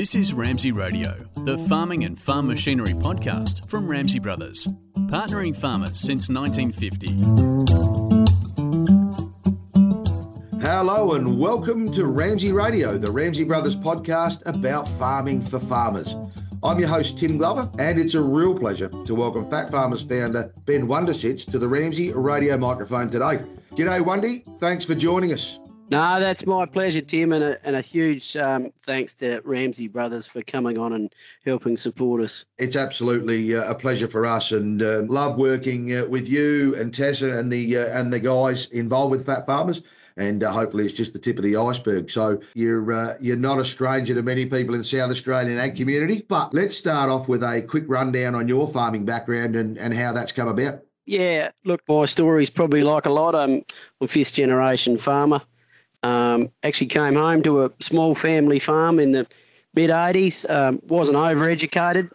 This is Ramsey Radio, the farming and farm machinery podcast from Ramsey Brothers, partnering farmers since 1950. Hello and welcome to Ramsey Radio, the Ramsey Brothers podcast about farming for farmers. I'm your host, Tim Glover, and it's a real pleasure to welcome Fat Farmers founder Ben Wondersits to the Ramsey Radio microphone today. G'day, Wundy. Thanks for joining us. No, that's my pleasure, Tim, and a huge thanks to Ramsey Brothers for coming on and helping support us. It's absolutely a pleasure for us, and love working with you and Tessa and the guys involved with Fat Farmers. And hopefully it's just the tip of the iceberg. So you're not a stranger to many people in South Australian ag community. But let's start off with a quick rundown on your farming background and how that's come about. Yeah, look, my story's probably like a lot. I'm a fifth generation farmer. Actually came home to a small family farm in the mid-'80s. Wasn't overeducated.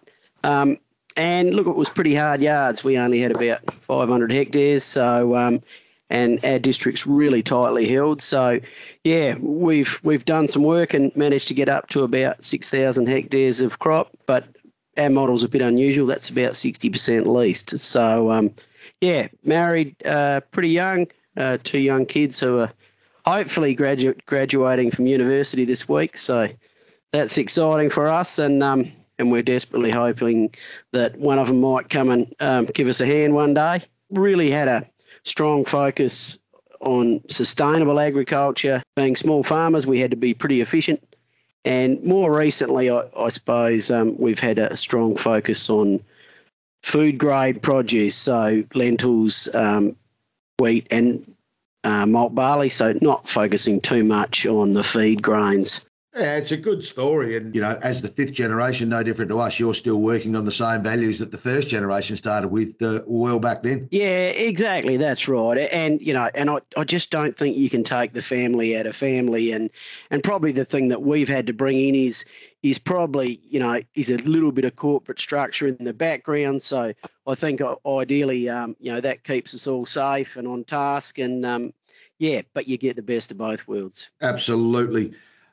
And look, it was pretty hard yards. We only had about 500 hectares. So and our district's really tightly held. So, yeah, we've done some work and managed to get up to about 6,000 hectares of crop, but our model's a bit unusual. That's about 60% leased. So, yeah, married pretty young, two young kids who are hopefully graduating from university this week. So that's exciting for us, and we're desperately hoping that one of them might come and give us a hand one day. Really had a strong focus on sustainable agriculture. Being small farmers, we had to be pretty efficient. And more recently, I suppose, we've had a strong focus on food grade produce, so lentils, wheat and malt barley, so not focusing too much on the feed grains. Yeah, it's a good story. And, you know, as the fifth generation, no different to us, you're still working on the same values that the first generation started with well back then. Yeah, exactly. That's right. And, you know, and I just don't think you can take the family out of family. And probably the thing that we've had to bring in is probably, you know, is a little bit of corporate structure in the background. So I think ideally, you know, that keeps us all safe and on task. And, yeah, but you get the best of both worlds. Absolutely.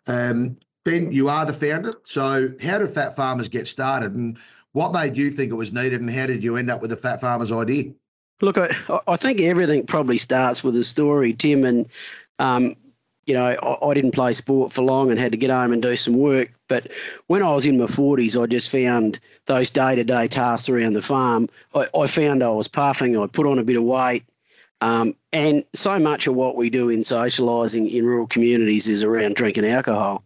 Ben, you are the founder. So how did Fat Farmers get started, and what made you think it was needed, and how did you end up with the Fat Farmers idea? Look, I think everything probably starts with a story, Tim. And, you know, I didn't play sport for long and had to get home and do some work. But when I was in my 40s, I just found those day-to-day tasks around the farm. I found I was puffing. I put on a bit of weight. And so much of what we do in socialising in rural communities is around drinking alcohol.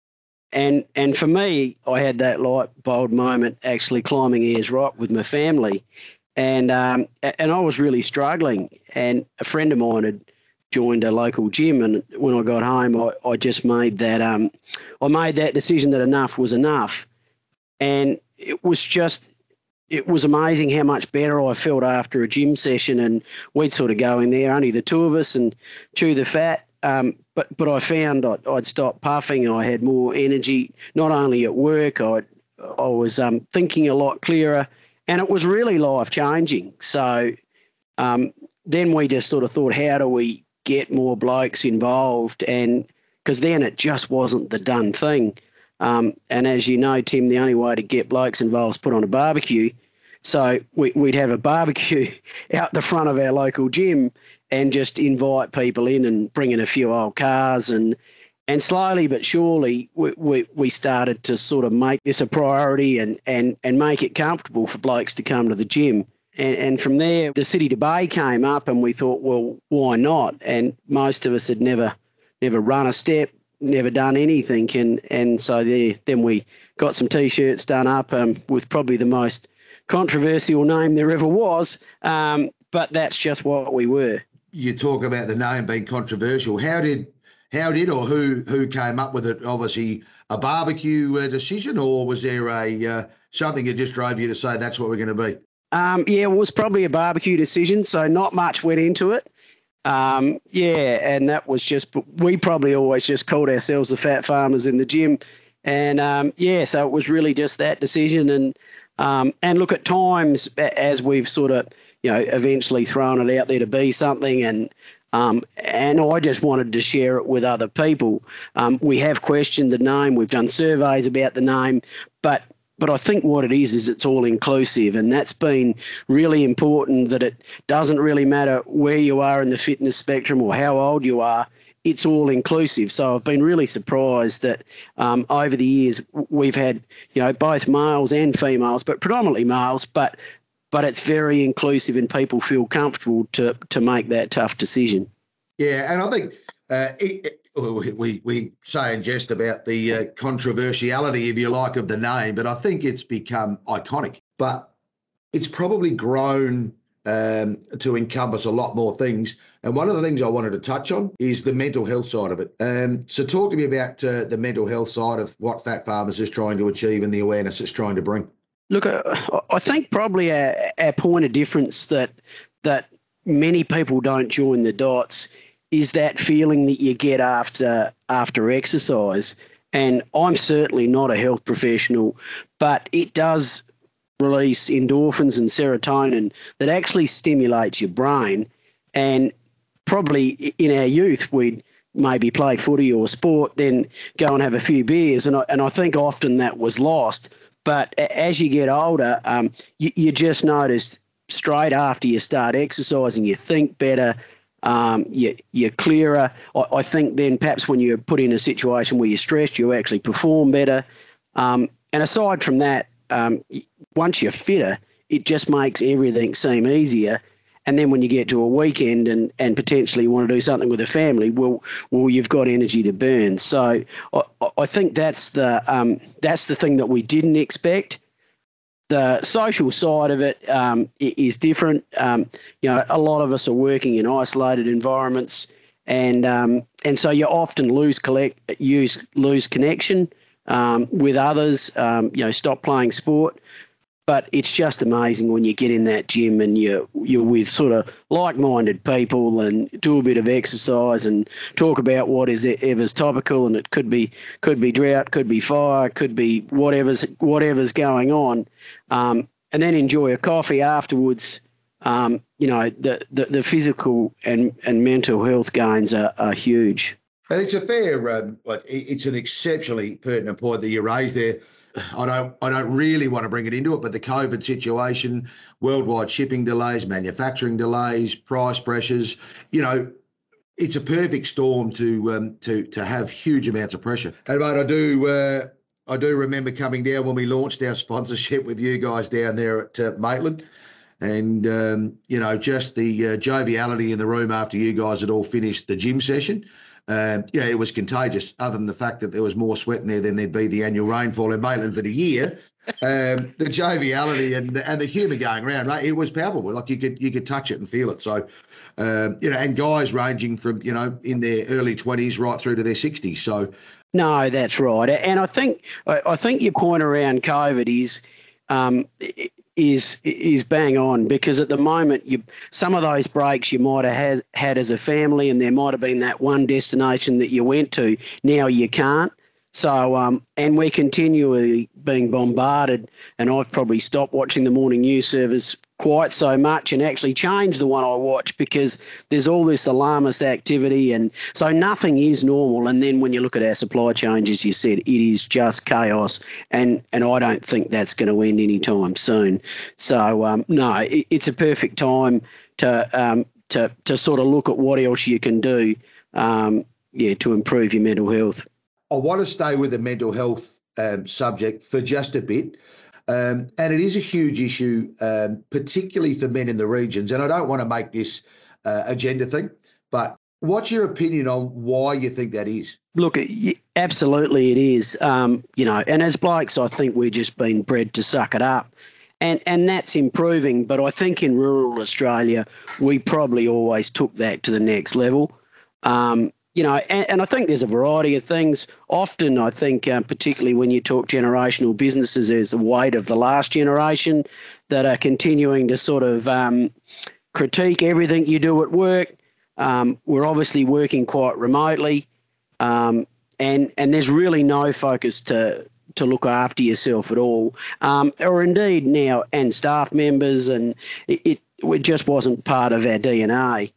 And for me, I had that light bulb moment actually climbing Ayers Rock with my family. And I was really struggling. And a friend of mine had joined a local gym. And when I got home, I just made that, I made that decision that enough was enough. And it was amazing how much better I felt after a gym session, and we'd sort of go in there, only the two of us, and chew the fat. But I found I'd stopped puffing. I had more energy, not only at work. I was thinking a lot clearer, and it was really life-changing. So then we just sort of thought, how do we get more blokes involved? And because then it just wasn't the done thing. And as you know, Tim, the only way to get blokes involved is put on a barbecue. So we'd have a barbecue out the front of our local gym and just invite people in and bring in a few old cars. And slowly but surely, we started to sort of make this a priority and make it comfortable for blokes to come to the gym. And from there, the City to Bay came up, and we thought, well, why not? And most of us had never run a step, never done anything, and so then we got some T-shirts done up with probably the most controversial name there ever was, but that's just what we were. You talk about the name being controversial. How did or who came up with it? Obviously a barbecue decision, or was there something that just drove you to say that's what we're going to be? Yeah, it was probably a barbecue decision, so not much went into it. Yeah, and that was just, we probably always just called ourselves the Fat Farmers in the gym. And, yeah, so it was really just that decision. And look, at times, as we've sort of, you know, eventually thrown it out there to be something, and And I just wanted to share it with other people. We have questioned the name. We've done surveys about the name, but I think what it is it's all inclusive, and that's been really important, that it doesn't really matter where you are in the fitness spectrum or how old you are. It's all inclusive. So I've been really surprised that over the years we've had, both males and females, but predominantly males, but it's very inclusive and people feel comfortable to make that tough decision. Yeah, and I think we say in jest about the controversiality, if you like, of the name, but I think it's become iconic. But it's probably grown to encompass a lot more things. And one of the things I wanted to touch on is the mental health side of it. So talk to me about the mental health side of what Fat Farmers is trying to achieve and the awareness it's trying to bring. Look, I think probably our point of difference that many people don't join the dots is that feeling that you get after exercise. And I'm certainly not a health professional, but it does release endorphins and serotonin that actually stimulates your brain. And probably in our youth, we'd maybe play footy or sport, then go and have a few beers. And I think often that was lost. But as you get older, you just notice straight after you start exercising, you think better, you're clearer. I think then perhaps when you're put in a situation where you're stressed, you actually perform better. And aside from that, once you're fitter, it just makes everything seem easier. And then when you get to a weekend and potentially want to do something with a family, well, you've got energy to burn. So I think that's the thing that we didn't expect. The social side of it is different. A lot of us are working in isolated environments, and so you often lose connection with others. Stop playing sport. But it's just amazing when you get in that gym and you're with sort of like-minded people and do a bit of exercise and talk about what is ever's topical, and it could be drought, could be fire, could be whatever's going on, and then enjoy a coffee afterwards. The physical and mental health gains are huge. And it's a fair, it's an exceptionally pertinent point that you raised there. I don't really want to bring it into it, but the COVID situation, worldwide shipping delays, manufacturing delays, price pressures, it's a perfect storm to have huge amounts of pressure. And mate, I do remember coming down when we launched our sponsorship with you guys down there at Maitland, and just the joviality in the room after you guys had all finished the gym session. It was contagious, other than the fact that there was more sweat in there than there'd be the annual rainfall in Maitland for the year. The joviality and the humour going around, right? It was palpable. Like you could touch it and feel it. So, and guys ranging from, in their early 20s right through to their 60s. So, no, that's right. And I think your point around COVID is bang on, because at the moment some of those breaks you might have had as a family, and there might have been that one destination that you went to, now you can't. So and we're continually being bombarded, and I've probably stopped watching the morning news service quite so much and actually changed the one I watch, because there's all this alarmist activity, and so nothing is normal. And then when you look at our supply chain, as you said, it is just chaos, and I don't think that's going to end anytime soon. So no, it's a perfect time to sort of look at what else you can do, to improve your mental health. I want to stay with the mental health subject for just a bit. And it is a huge issue, particularly for men in the regions. And I don't want to make this agenda thing, but what's your opinion on why you think that is? Look, absolutely it is. And as blokes, I think we've just been bred to suck it up. And that's improving. But I think in rural Australia, we probably always took that to the next level. And I think there's a variety of things. Often, I think, particularly when you talk generational businesses, there's a weight of the last generation that are continuing to sort of critique everything you do at work. We're obviously working quite remotely, and there's really no focus to look after yourself at all, or indeed now, and staff members, and it just wasn't part of our DNA.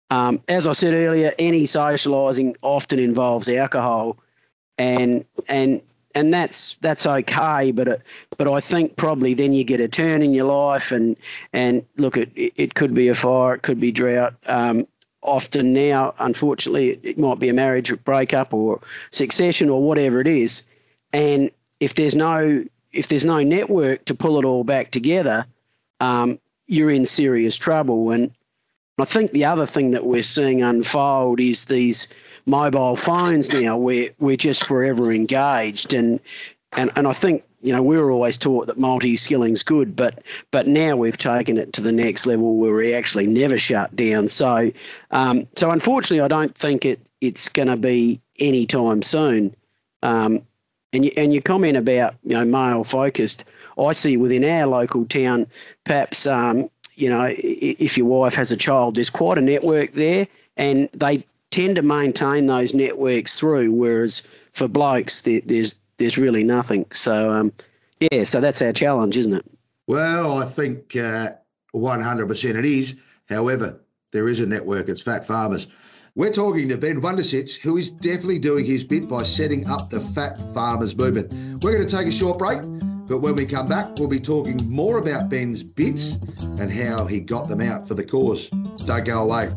As I said earlier, any socialising often involves alcohol, and that's okay, but I think probably then you get a turn in your life, and look, it could be a fire, it could be drought. Often now, unfortunately, it might be a marriage breakup or succession or whatever it is, and if there's no network to pull it all back together, you're in serious trouble. And I think the other thing that we're seeing unfold is these mobile phones now, where we're just forever engaged. And I think, we were always taught that multi-skilling's good, but now we've taken it to the next level where we actually never shut down. So unfortunately, I don't think it's going to be any time soon. And your comment about, male focused, I see within our local town, perhaps, if your wife has a child, there's quite a network there, and they tend to maintain those networks through, whereas for blokes, there's really nothing. So, so that's our challenge, isn't it? Well, I think 100% it is. However, there is a network. It's Fat Farmers. We're talking to Ben Wondersits, who is definitely doing his bit by setting up the Fat Farmers movement. We're going to take a short break, but when we come back, we'll be talking more about Ben's bits and how he got them out for the cause. Don't go away.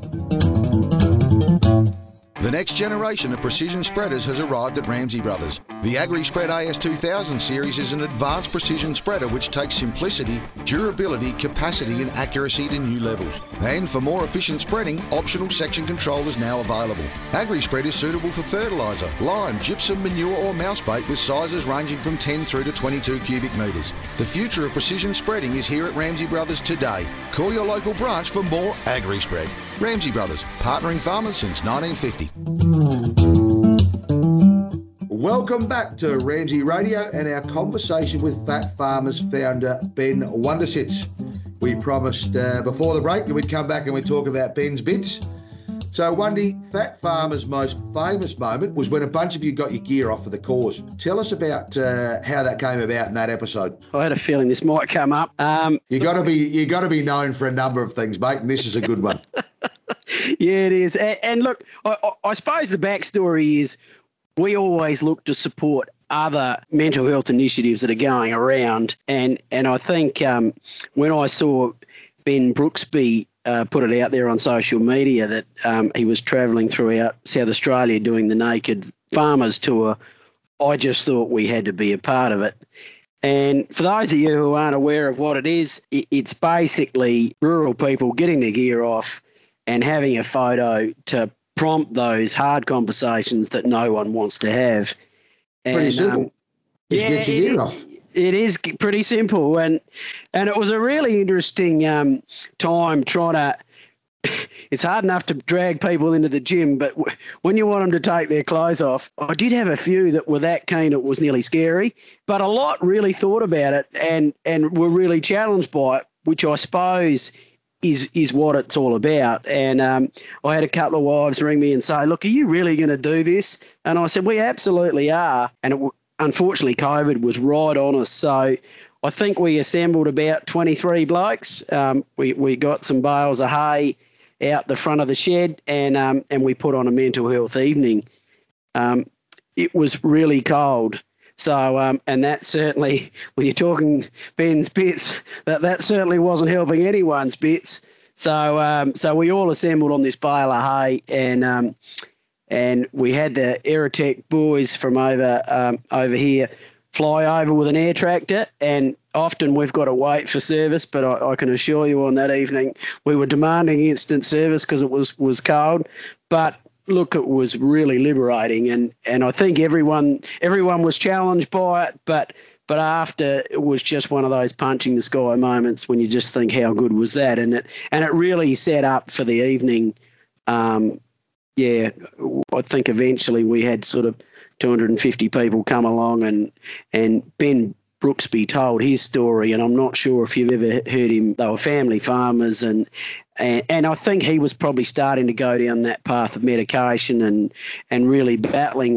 The next generation of precision spreaders has arrived at Ramsey Brothers. The AgriSpread AS2000 series is an advanced precision spreader which takes simplicity, durability, capacity and accuracy to new levels. And for more efficient spreading, optional section control is now available. AgriSpread is suitable for fertiliser, lime, gypsum, manure or mouse bait with sizes ranging from 10 through to 22 cubic metres. The future of precision spreading is here at Ramsey Brothers today. Call your local branch for more AgriSpread. Ramsey Brothers, partnering farmers since 1950. Welcome back to Ramsey Radio and our conversation with Fat Farmers founder Ben Wondersits. We promised before the break that we'd come back and we'd talk about Ben's bits. So, Wundy, Fat Farmers' most famous moment was when a bunch of you got your gear off for the cause. Tell us about how that came about in that episode. I had a feeling this might come up. You got to be known for a number of things, mate, and this is a good one. Yeah, it is. And look, I suppose the backstory is we always look to support other mental health initiatives that are going around. And I think when I saw Ben Brooksby put it out there on social media that he was travelling throughout South Australia doing the Naked Farmers Tour, I just thought we had to be a part of it. And for those of you who aren't aware of what it is, it's basically rural people getting their gear off and having a photo to prompt those hard conversations that no one wants to have. And, pretty simple. Just get your gear off. It is pretty simple. And it was a really interesting time trying to – it's hard enough to drag people into the gym, but when you want them to take their clothes off, I did have a few that were that keen it was nearly scary, but a lot really thought about it and were really challenged by it, which I suppose – is what it's all about. And I had a couple of wives ring me and say, look, are you really going to do this? And I said, we absolutely are. And unfortunately, COVID was right on us. So I think we assembled about 23 blokes. We got some bales of hay out the front of the shed and we put on a mental health evening. It was really cold. So, and that certainly, when you're talking Ben's bits, that certainly wasn't helping anyone's bits. So, so we all assembled on this bale of hay, and we had the Aerotech boys from over here fly over with an air tractor, and often we've got to wait for service, but I can assure you on that evening we were demanding instant service because it was cold, but. Look, it was really liberating, and I think everyone was challenged by it, but after it was just one of those punching the sky moments when you just think how good was that, and it really set up for the evening. I think eventually we had sort of 250 people come along, and Ben Brooksby told his story, and I'm not sure if you've ever heard him. They were family farmers, and I think he was probably starting to go down that path of medication and really battling with it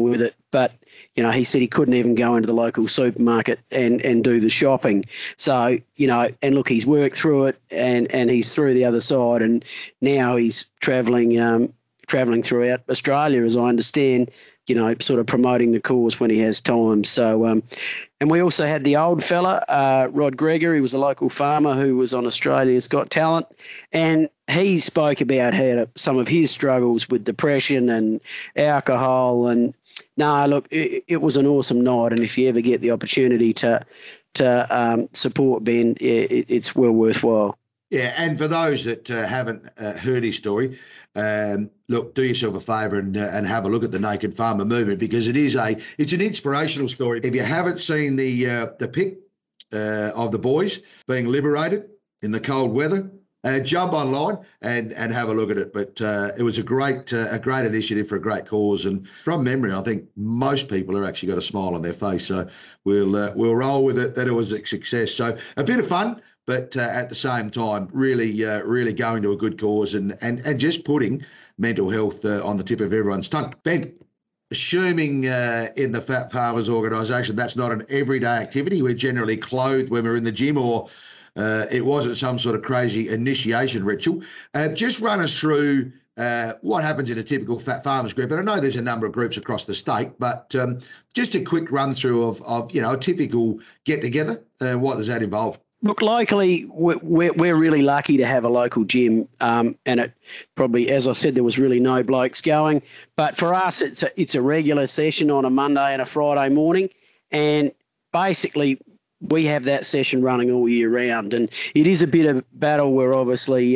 but he said he couldn't even go into the local supermarket and do the shopping. So, and look, he's worked through it and he's through the other side, and now he's travelling throughout Australia, as I understand, sort of promoting the cause when he has time. So, and we also had the old fella, Rod Greger. He was a local farmer who was on Australia's Got Talent, and he spoke about some of his struggles with depression and alcohol. And look, it was an awesome night, and if you ever get the opportunity to support Ben, it's well worthwhile. Yeah, and for those that haven't heard his story, look, do yourself a favour and have a look at the Naked Farmer movement, because it's an inspirational story. If you haven't seen the pic of the boys being liberated in the cold weather, jump online and have a look at it. But it was a great initiative for a great cause, and from memory, I think most people have actually got a smile on their face. So we'll roll with it that it was a success. So a bit of fun, but at the same time, really going to a good cause and just putting mental health on the tip of everyone's tongue. Ben, assuming in the Fat Farmers organisation, that's not an everyday activity. We're generally clothed when we're in the gym, or it wasn't some sort of crazy initiation ritual. Just run us through what happens in a typical Fat Farmers group. And I know there's a number of groups across the state, but just a quick run through of a typical get together. What does that involve? Look, locally, we're really lucky to have a local gym, and it probably, as I said, there was really no blokes going. But for us, it's a regular session on a Monday and a Friday morning, and basically we have that session running all year round. And it is a bit of battle. We're obviously,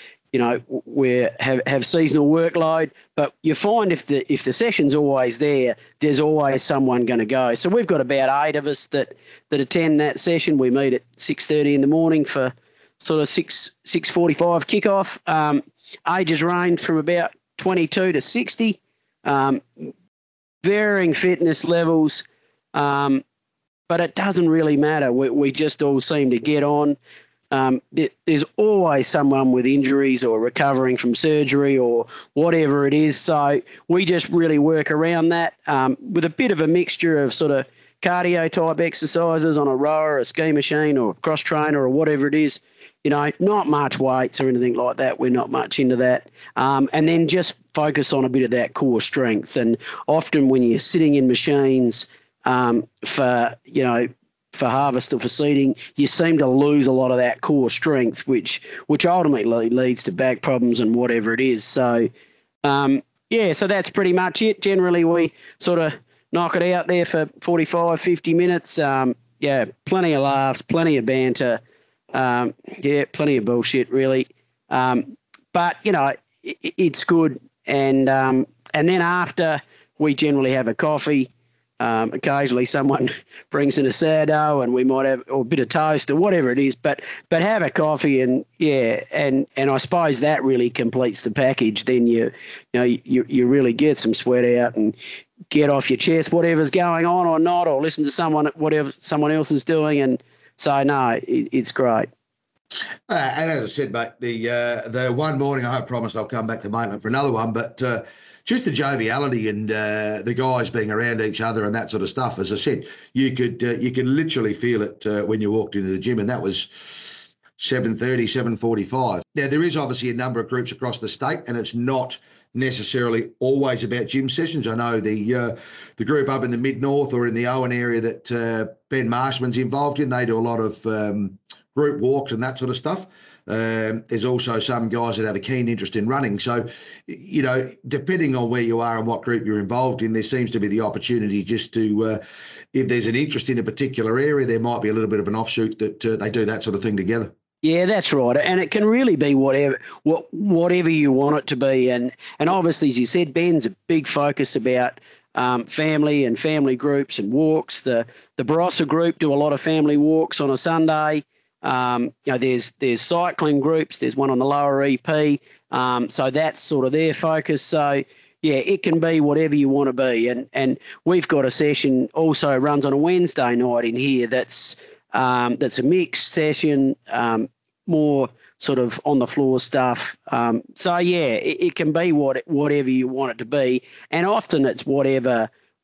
we have seasonal workload, but you find if the session's always there's always someone going to go. So we've got about 8 of us that attend that session. We meet at 6:30 in the morning for sort of 6:45 kickoff. Ages range from about 22 to 60, varying fitness levels, but it doesn't really matter. We just all seem to get on. There's always someone with injuries or recovering from surgery or whatever it is. So we just really work around that with a bit of a mixture of sort of cardio type exercises on a rower, a ski machine or a cross trainer or whatever it is. Not much weights or anything like that. We're not much into that. And then just focus on a bit of that core strength. And often when you're sitting in machines for harvest or for seeding, you seem to lose a lot of that core strength, which ultimately leads to back problems and whatever it is. So, so that's pretty much it. Generally, we sort of knock it out there for 45, 50 minutes. Plenty of laughs, plenty of banter. Plenty of bullshit, really. But, it's good. And then after, we generally have a coffee. Occasionally someone brings in a sourdough and we might have or a bit of toast or whatever it is, but have a coffee and I suppose that really completes the package. Then you really get some sweat out and get off your chest whatever's going on or not, or listen to whatever someone else is doing. And so it's great. And as I said, mate, the one morning I promised I'll come back to Maitland for another one, but just the joviality and the guys being around each other and that sort of stuff. As I said, you could literally feel it when you walked into the gym, and that was 7:30, 7:45. Now, there is obviously a number of groups across the state, and it's not necessarily always about gym sessions. I know the group up in the mid-north or in the Owen area that Ben Marshman's involved in, they do a lot of group walks and that sort of stuff. There's also some guys that have a keen interest in running. So, depending on where you are and what group you're involved in, there seems to be the opportunity just to, if there's an interest in a particular area, there might be a little bit of an offshoot that they do that sort of thing together. Yeah, that's right. And it can really be whatever you want it to be. And obviously, as you said, Ben's a big focus about family and family groups and walks. The Barossa group do a lot of family walks on a Sunday. There's cycling groups. There's one on the lower EP. So that's sort of their focus. So, it can be whatever you want to be. And we've got a session also runs on a Wednesday night in here that's a mixed session, more sort of on the floor stuff. It can be whatever you want it to be. And often it's whatever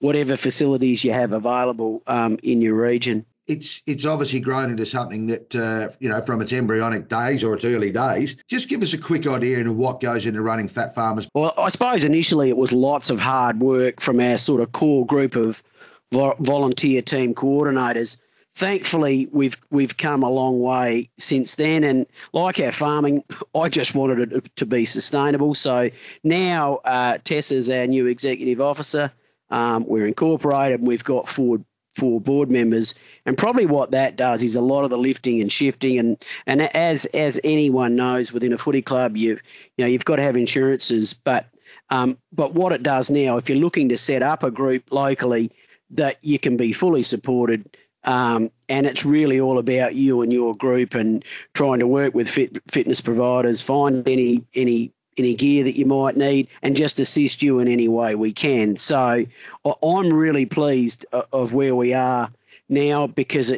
whatever facilities you have available in your region. It's obviously grown into something that, from its embryonic days or its early days. Just give us a quick idea of what goes into running Fat Farmers. Well, I suppose initially it was lots of hard work from our sort of core group of volunteer team coordinators. Thankfully, we've come a long way since then, and like our farming, I just wanted it to be sustainable. So now Tessa's our new executive officer. We're incorporated, and we've got four board members, and probably what that does is a lot of the lifting and shifting, and as anyone knows within a footy club, you've got to have insurances, but what it does now, if you're looking to set up a group locally, that you can be fully supported, and it's really all about you and your group and trying to work with fitness providers, find any gear that you might need, and just assist you in any way we can. So I'm really pleased of where we are now, because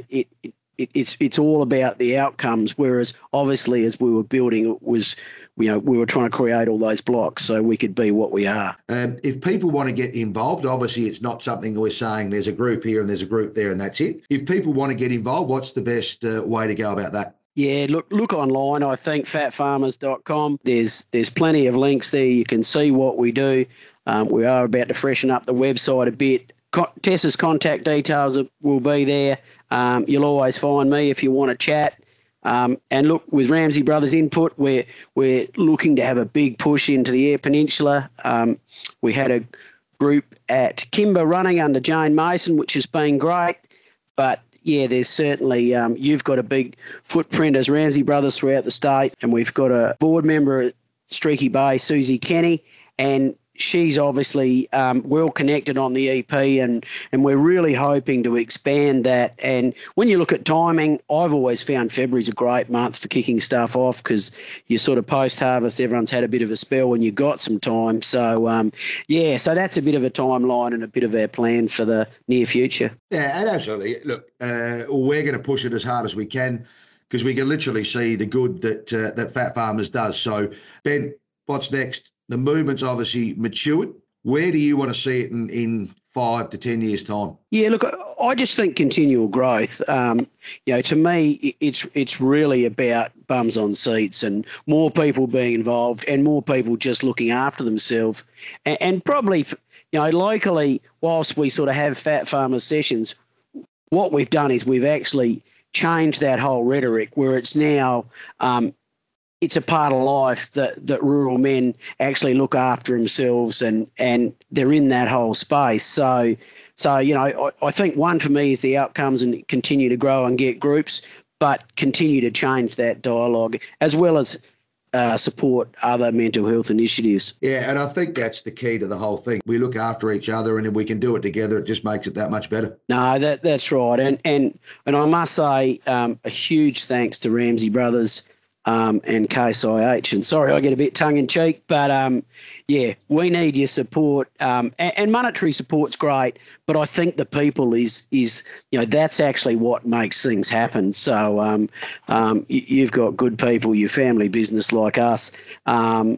it's all about the outcomes, whereas obviously as we were building, it was, we were trying to create all those blocks so we could be what we are. If people want to get involved, obviously it's not something we're saying there's a group here and there's a group there and that's it. If people want to get involved, what's the best way to go about that? Yeah, look online. I think fatfarmers.com. There's plenty of links there. You can see what we do. We are about to freshen up the website a bit. Tessa's contact details will be there. You'll always find me if you want to chat. And look, with Ramsey Brothers input, we're looking to have a big push into the Eyre Peninsula. We had a group at Kimber running under Jane Mason, which has been great, but yeah, there's certainly, you've got a big footprint as Ramsey Brothers throughout the state, and we've got a board member at Streaky Bay, Susie Kenny, and she's obviously well connected on the EP, and we're really hoping to expand that. And when you look at timing, I've always found February's a great month for kicking stuff off, because you sort of post-harvest, everyone's had a bit of a spell and you've got some time. So, so that's a bit of a timeline and a bit of our plan for the near future. Yeah, and absolutely. Look, we're going to push it as hard as we can, because we can literally see the good that Fat Farmers does. So, Ben, what's next? The movement's obviously matured. Where do you want to see it in 5 to 10 years' time? Yeah, look, I just think continual growth. To me, it's really about bums on seats and more people being involved and more people just looking after themselves. And probably, locally, whilst we sort of have Fat Farmers sessions, what we've done is we've actually changed that whole rhetoric, where it's now it's a part of life that rural men actually look after themselves, and they're in that whole space. So I think one for me is the outcomes and continue to grow and get groups, but continue to change that dialogue as well as support other mental health initiatives. Yeah, and I think that's the key to the whole thing. We look after each other, and if we can do it together, it just makes it that much better. No, that's right. And I must say a huge thanks to Ramsey Brothers and Case IH. And sorry, I get a bit tongue-in-cheek, but we need your support. And monetary support's great, but I think the people is that's actually what makes things happen. So you've got good people, your family business like us, and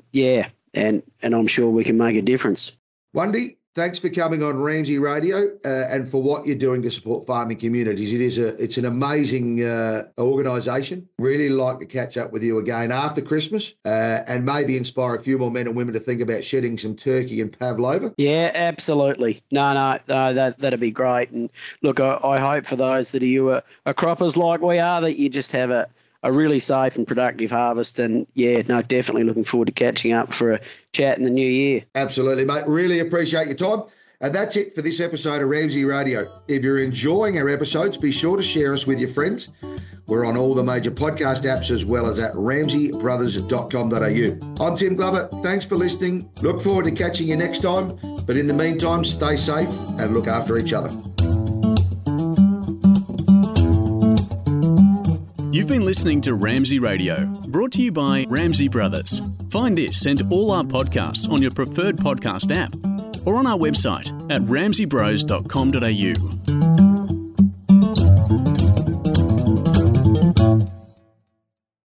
I'm sure we can make a difference. Wundy, thanks for coming on Ramsey Radio and for what you're doing to support farming communities. It's an amazing organisation. Really like to catch up with you again after Christmas and maybe inspire a few more men and women to think about shedding some turkey and pavlova. Yeah, absolutely. No, that'd be great. And look, I hope for those that are croppers like we are, that you just have a really safe and productive harvest. And definitely looking forward to catching up for a chat in the new year. Absolutely, mate. Really appreciate your time. And that's it for this episode of Ramsey Radio. If you're enjoying our episodes, be sure to share us with your friends. We're on all the major podcast apps as well as at ramseybrothers.com.au. I'm Tim Glover. Thanks for listening. Look forward to catching you next time. But in the meantime, stay safe and look after each other. You've been listening to Ramsey Radio, brought to you by Ramsey Brothers. Find this and all our podcasts on your preferred podcast app or on our website at ramseybros.com.au.